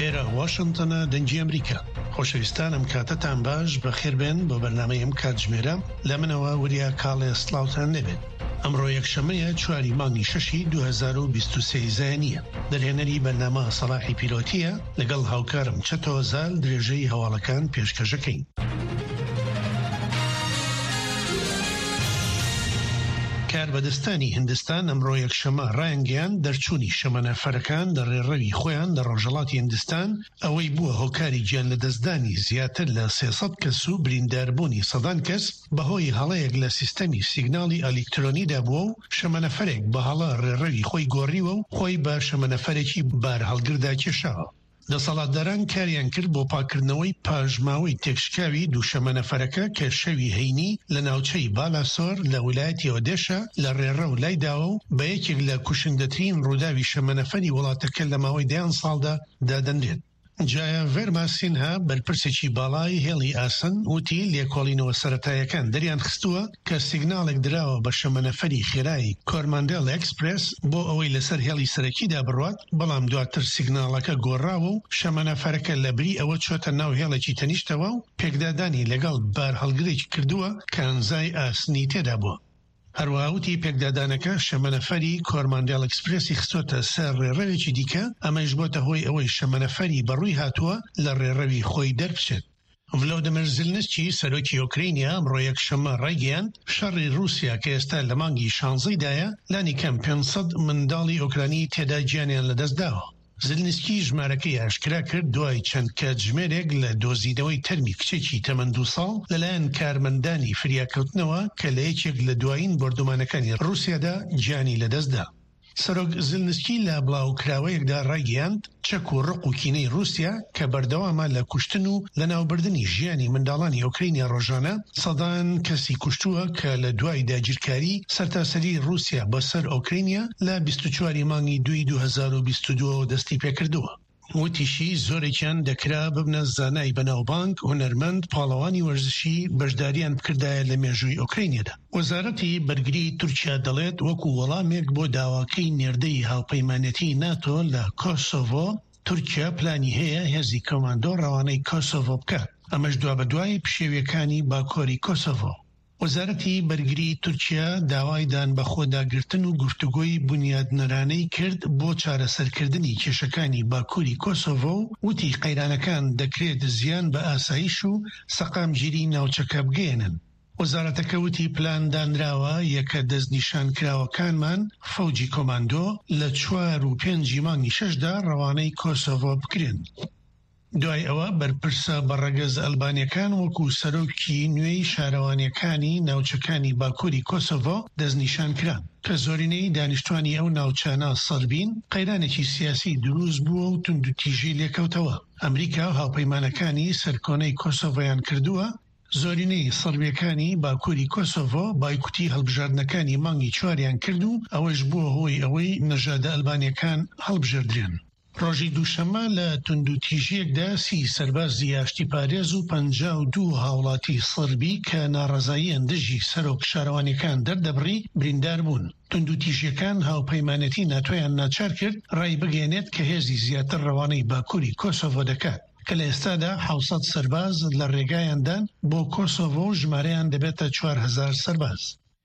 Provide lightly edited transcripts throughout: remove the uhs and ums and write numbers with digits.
ئێرە واشنگتنە دەنگی ئەمریکا. خۆشەویستانم کاتتان باش بەخێربێن بۆ بەرنامەیەم کاتژمێرە لە منەوە وریا کاڵێ سلااوتان لێبێت. ئەمڕۆ یەکشەمەیە 4 مانگی 6 2023 زایانیە. دەرهێنەری بەرنامە سەلاحی پیرۆتیە لەگەڵ هاوکارم چەتۆزال درێژەی هەواڵەکان پێشکەشەکەین. کاربەدەستانی هیندستان ئەمڕۆ یەکشەمە ڕایانگەیان دەرچوونی شەمەنەفەرەکان لە ڕێڕەوی خۆیان لە ڕۆژهەڵاتی هیندستان ئەوەی بووە هۆکاری گیان لە دەستدانی زیاتر لە 300 کەس و برینداربوونی سەدان کەس بەهۆی هەڵەیەک لە سیستەمی سیگناڵی ئەلکترۆنیدا بووە و شەمەنەفەرێک بە هەڵە ڕێڕەوی خۆی گۆڕیوە و خۆی بە شەمەنەفەرێکی بار هەڵگردا کێشاوە. دەسەڵاتداران کاریان کرد بۆ پاکردنەوەی پاژماوەی تێکشکاوی دوو شەمەنەفەرەکە کە شەوی هەینی لە ناوچەی بالاسۆر لە ویلایەتی ئۆدێشا لە ڕێڕە و لایداوە و بە یەکێک لە کوشندەترین ڕووداوی شەمەنەفەری وڵاتەکە لە ماوەی 10 ساڵدا دادەنرێت. جایە ڤێرماسینها بەرپرسێکی باڵای هێڵی ئاسن وتی لێکۆڵینەوە سەرەتایەکان دەریان خستووە کە سیگناڵێک دراوە بە شەمەنەفەری خێرایی کۆرماندێل ئەکسپرێس بۆ ئەوەی لەسەر هێڵی سەرەکیدا بڕوات، بەڵام دواتر سیگناڵەکە گۆڕاوە و شەمەنەفەرەکە لە بری ئەوە چۆتە ناو هێڵێکی تەنیشتەوە و پێکدادانی لەگەڵ بار هەڵگرێکی کردووە کە ئەنزای ئاسنی تێدا بووە. هەروەهاوتی پێکدادانەکە شەمەنەفەری کۆرماندێل ئەکسپرێسی خستۆتە سەر ڕێڕەوێکی دیکە، ئەمەش بۆتە هۆی ئەوەی شەمەنەفەری بەڕووی هاتووە لە ڕێڕەوی خۆی دەربچێت. ڤلۆدیمیر زێلنسکی سەرۆکی ئۆکراینیا ئەمڕۆ یەکشەمە ڕایگەیاند شەڕی رووسیا کە ئێستا لە مانگی 16دایە لانی کەم 500 منداڵی ئۆکرانی تێدا گیانیان لەدەستداوە. زلنسکی ژمارەکەی ئاشکرا کرد دوای چەند کاتژمێرێک لە دۆزینەوەی تەرمی کچێکی تەمەند 2 ساڵ لەلایەن کارمەندانی فریاکەوتنەوە کە لە یەکێک لە دوایین بردومانەکانی رووسیادا گیانی لەدەستدا. سەرۆک زلنسکی لە بڵاوکراوەیەکدا ڕایگەیاند چەک و ڕق و کینەی رووسیا کە بەردەوامە لە کوشتن و لە ناوبردنی ژیانی منداڵانی ئۆکراینیا ڕۆژانە سەدان کەسی کوشتووە کە لە دوای داگیرکاری سەرتاسەری رووسیا بەسەر ئۆکراینیا لە 24 مانگی 2 2022 دەستی پێکردووە. وتیشی زۆرێکیان دەکرا ببنە زانای بەناوبانگ، هونەرمەند، پاڵەوانی وەرزشی بەشداریان بکردایە لە مێژووی ئۆکراینیەدا. وەزارەتی بەرگری تورکیا دەڵێت وەکو وەڵامێک بۆ داواکەی نێردەی هاوپەیمانەتی ناتۆ لە کۆسۆڤۆ، تورکیا پلانی هەیە هێزی کۆماندۆ ڕەوانەی کۆسۆڤۆ بکات، ئەمەش دوا بەدوای پشێویەکانی باکۆری کۆسۆڤۆ. وەزارەتی بەرگری تورکیا داوای دان بە خۆداگرتن و گفتوگۆی بنیادنەرانەی کرد بۆ چارەسەرکردنی کێشەکانی باکووری کۆسۆڤۆ و وتی قەیرانەکان دەکرێت زیان بە ئاسایش و سەقامگیری ناوچەکە بگێنن. وەزارەتەکە وتی پلان دانراوە یەکە دەستنیشانکراوەکانمان فەوجی کۆماندۆ لە 4 و 5 مانگی 6دا ڕەوانەی کۆسۆڤۆ بکرێن. دوای ئەوە بەرپرسە بەڕەگەز ئەلبانیەکان وەکو سەرۆکی نوێی شارەوانیەکانی ناوچەکانی باکووری کۆسۆڤۆ دەستنیشان کران کە زۆرینەی دانیشتوانی ئەو ناوچانە سەربین قەیرانێکی سیاسی دروست بووە و توندوتیژی لێکەوتەوە. ئەمریکا و هاوپەیمانەکانی سەرکۆنەی کۆسۆڤۆیان کردووە. زۆرینەی سەربیەکانی باکووری کۆسۆڤۆ بایکوتی هەڵبژاردنەکانی مانگی 4یان کرد و ئەوەش بووە هۆی ئەوەی نەژادە ئەلبانیەکان هەڵبژێردرێن. ڕۆژی دووشەمە لە توندوتیژیەکدا 30 سەربازی ئاشتی پارێز و 52 هاوڵاتی سەربی کە ناڕەزاییان دژی سەرۆک شارەوانیەکان دەردەبڕی بریندار بوون. توندوتیژیەکان هاوپەیمانەتی ناتۆیان ناچار کرد ڕای بگەێنێت کە هێزی زیاتر ڕەوانەی باکووری کۆسۆڤۆ دەکات، کە لە ئێستادا 700 سەرباز لە ڕێگایاندان بۆ کۆسۆڤۆ و ژمارەیان دەبێتە 4000 سەرباز.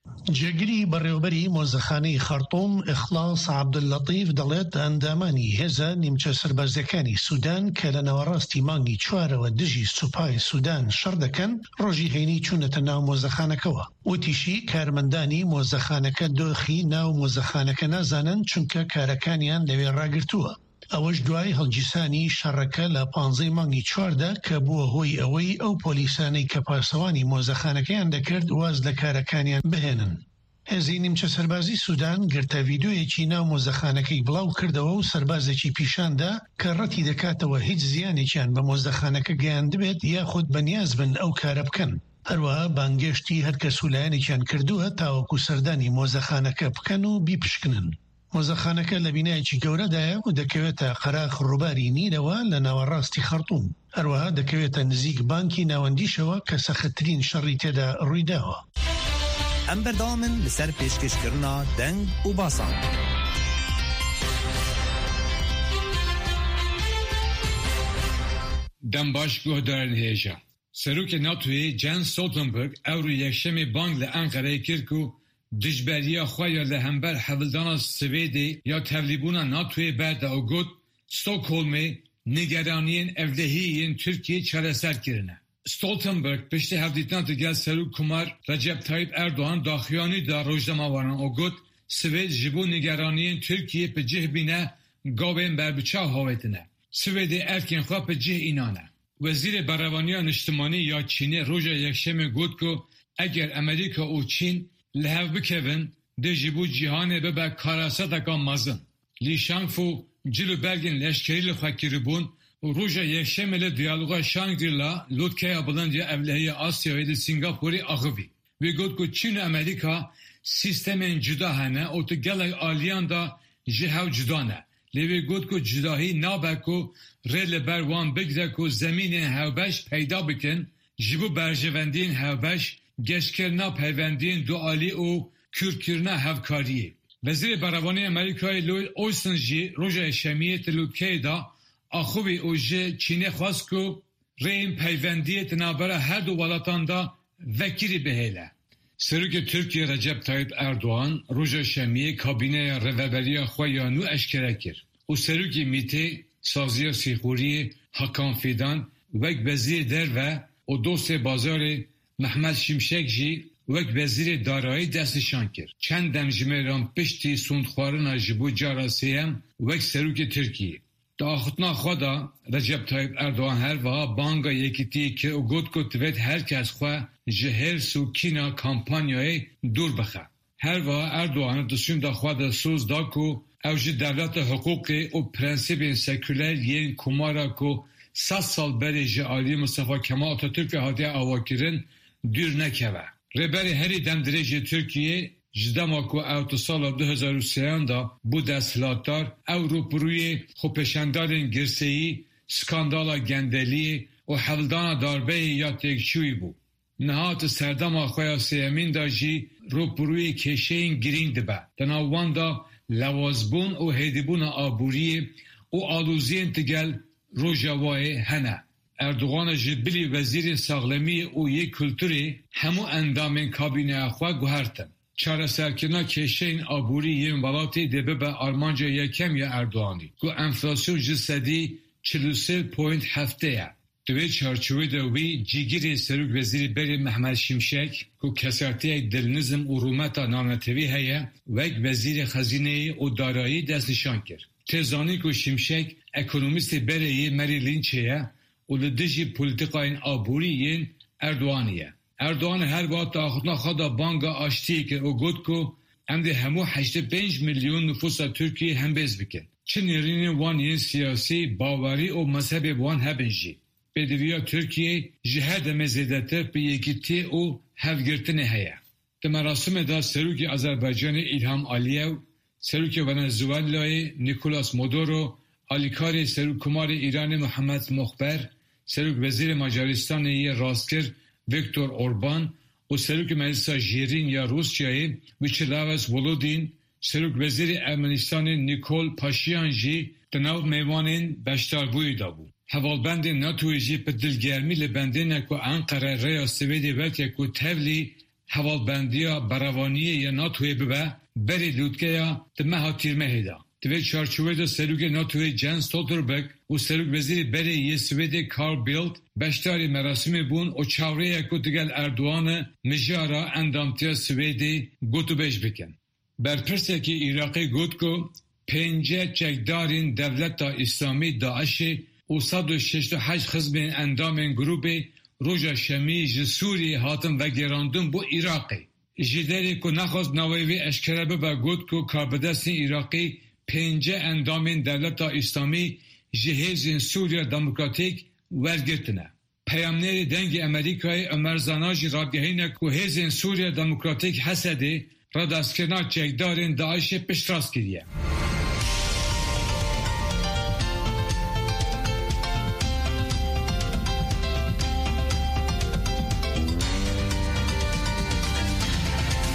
جێگیری بەڕێوەبەری مۆزەخانەی خەرتوم ئیخلاس عەبدوللەتیف دەڵێت ئەندامانی هێزە نیمچە سەربازەکانی سوودان کە لە ناوەڕاستی مانگی 4ەوە دژی سوپای سوودان شەڕ دەکەن ڕۆژی هەینی چوونەتە ناو مۆزەخانەکەوە. وتیشی کارمەندانی مۆزەخانەکە دۆخی ناو مۆزەخانەکە نازانن چونکە کارەکانیان لەوێ ڕاگرتووە. ئەوەش دوای هەڵگیرسانی شەڕەکە لە 15 مانگی 4دا کە بووە هۆی ئەوەی ئەو پۆلیسانەی کە پاسەوانی مۆزەخانەکەیان دەکرد واز لە کارەکانیان بهێنن. هێزی نیمچە سەربازی سوودان گرتە ڤیدۆیەکی ناو مۆزەخانەکەی بڵاو کردەوە و سەربازێکی پیشاندا کە ڕەتی دەکاتەوە هیچ زیانێکیان بە مۆزەخانەکە گەیاندبێت یاخود بەنیاز بن ئەو کارە بکەن. هەروەها بانگێشتی هەر کەس و لایەنێکیان کردووە تاوەکو سەردانی مۆزەخانەکە بکەن و بیپشکنن. مۆزەخانەکە لە بینایەکی گەورەدایە و دەکەوێتە قەراغ ڕووباری نیرەوە لە ناوەڕاستی خەرتوم. هەروەها دەکەوێتە نزیک بانکی ناوەندیشەوە کە سەختترین شەڕی تێدا ڕوویداوە. ئەم بەردەوامن لەسەر پێشکەشکردنا دەنگ و باسان. دنباش گهدارن هیجا. سروک ناتوی جن سولتنبرگ او یکشم بانگ لانقره کرکو دجبریا خوایا لهمبر حولدان سویدی یا تولیبونا ناتوی بعد او گود ستوکهولمی نگرانین evdehiyên Türkiye çareser kirine. Stoltenberg piştî hevdîtina digel Serok Kumar Recep Tayyip Erdoğan daxuyanî da rojnamawaran o got Swêd ji bo nigeraniyên Türkiye pe cih bîne gavên berbiçav havetine. Swêdê erkên xwe pe cih înane. Wezîrê Berevaniya Niştimanî ya Çînê roja yekşemê got ku eger Amerîka û Çîn li hev bikevin dê ji bo cîhanê bibe karaseteka mezin. Li Shangfu Cilü belgin leşkeriyle fakiribun, Ruja yekşemele diyaloga Shangri-La, Lutkeya Bılandiya evlehiye Asya ve de Singapur'u ağıvi. Ve godku Çin Amerika sistemin cüda hene, otu gelek aliyan da jihav cüdane. Levi godku cüdahi nabeku, rele bervan bigdeku zeminin hevbeş peyda bikin, jibu berjevendiğin hevbeş, geçkerna peyvendiğin duali o kürkürna hevkariye. Vezir Berevani Amerika'yı Lloyd Austin ji roja şemiyet Lutke'da axuvi o ji Çin'e xwast ku reyên peywendiyê tinabera her du welatan da vekirî bihêle. Serokê Tirkiye Recep Tayyip Erdoğan roja şemiyê kabîneya reveberiya xwe ya nû eşkere kir. û serokê Mîtê Saziya Sîxuriyê Hakan Fidan wek vezîrê derve û dostê bazarê Mehmet Şimşek jî wek vezîrê darayî destnîşan kir. Çend demjimêran piştî sûndxwarina ji bo cara sêyem wek serokê Tirkiyê. Di axutina xwe da Recep Tayyip Erdoğan her wiha banga yekîtiyê kir û got ku divêt herkes xwe ji hêrs û kîna kampanyayê dûr bixe. Her wiha Erdoğanê di sûnda xwe de soz da ku ew ji devleta hiqûqê û prensîbên seküler yên kumara ku 100 sal berê ji aliyê Mustafa Kemal Atatürk'e hatiye avakirin dûr nekeve. Rêberê herî demdirêjê Tirkiye ji dema ku ew di sala 2003 da bû desthilatdar ew rûpirûyê xwepêşandarên girseyî, skandala gendeliyê û hevldana darbeyê ya têkçûyî bû. Niha ti serdema xwe ya sêyemîn da jî rûpirûyê kêşeyên girîng dibe. Di nav wan da lewazbûn û hêdîbûna aboriyê û alûziyên digel roja wayê hene. Erdoğan ji bilî vezîrên saxlemiyê û yê kulturê hemû endamên kabîneya xwe guhertin. Çareserkirina kêşeyên aborî yên welatê dê bibe armanca yekem ya Erdoğanî ku enflasyon ji sedî 43.7 ye. Di vê çarçovê de wî cîgirê Serok Vezîrî Berê Mehmet Şimşek ku kesertiyek dilnizm û rûmeta nanetevî heye wek vezîrê xezîneyê û darayî destnîşan kir. Tê zanî ku Şimşek ekonomîstê Bereyê Merî Lynçê ye û li dijî polîtikayên aborî yên Erdoğanî ye. Erdoğan her wiha taxutina xwe da banga aştiyê kir û got ku em dê hemû 85 milyon nüfusa Tirkiyeyê hembêz bikin. Çi nêrînên wan yên siyasî, bawerî û mezhebê wan hebin jî. Pêdiviya Tirkiye ji her demê zêdetir bi yekîtiyê û hevgirtinê heye. Di merasimê da Serokê Azerbaycanê İlham Aliyev, Serokê Venezuelayê Nicolas Maduro, alîkarê Serokkumarê Îranê Muhammed Muxber, Serok Vezîrê Macaristanê yê Rastkir Viktor Orban û Serokê Meclisa Jêrîn ya Rusyayê Vyacheslav Volodin, Serok Vezîrê Ermenistanê Nikol Paşinyan jî di nav mêvanên beşdarbûyê da bû. Hevalbendên NATOyê jî bi dilgermî li bendêne ku Enqere rêya Swêdê veke ku tevlî hevalbendiya berevaniyê ya NATOyê bibe berê Lutkeya di meha tîrmehê da. Di vê çarçovê de Serokê NATOyê Jens Stoltenberg û Serok Vezîrê Berê yê Swêdê Carl Bildt beşdarî merasimê bûn û çawreyek ku digel Erdoğanê mijara endamtiya Swêdê gotûbêj bikin. Berpirsekî Iraqê got ku 5 çekdarên Devleta İslamî Daişê û 168 xizmên endamên grûpê roja şemî ji Sûriyê hatin vegerandin bo Iraqê. Ji derê ku nexwast navê wê eşkere bibe got ku karbidestên Iraqî 5 endamên Devleta İslamî ji hêzên Sûriya Demokratîk wergirtine. Peyamnerê dengê Amerîkayê Ömer Zana jî ragihîne ku hêzên Sûriya Demokratîk Hesedê radestkirina çekdarên Daişê piştrast kiriye.